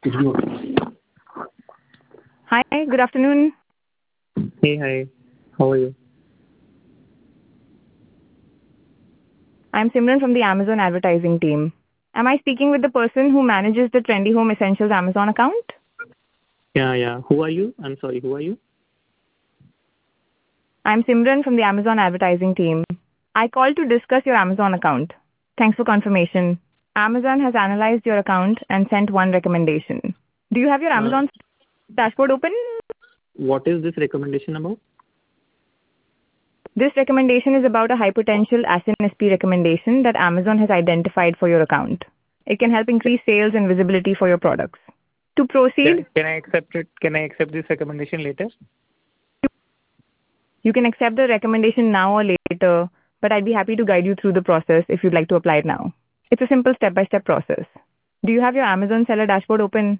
Hi, good afternoon. Hey, hi. How are you? I'm Simran from the Amazon advertising team. Am I speaking with the person who manages the Trendy Home Essentials Amazon account? Yeah. Who are you? I'm sorry, who are you? I'm Simran from the Amazon advertising team. I called to discuss your Amazon account. Thanks for confirmation. Amazon has analyzed your account and sent one recommendation. Do you have your Amazon dashboard open? What is this recommendation about? This recommendation is about a high potential SNSP recommendation that Amazon has identified for your account. It can help increase sales and visibility for your products. To proceed, Can I accept it? Can I accept this recommendation later? you can accept the recommendation now or later, but I'd be happy to guide you through the process if you'd like to apply it now. It's a simple step-by-step process. Do you have your Amazon seller dashboard open?